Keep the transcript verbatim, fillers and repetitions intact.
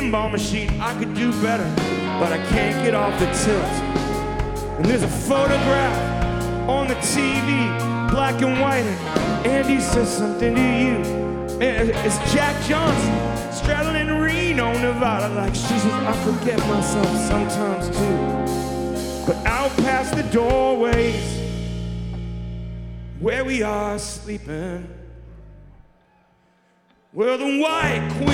pinball machine. I could do better, but I can't get off the tilt. And there's a photograph on the T V, black and white, and Andy says something to you. And it's Jack Johnson straddling in Reno, Nevada, like she says, I forget myself sometimes too. But out past the doorways, where we are sleeping, well, the White Queen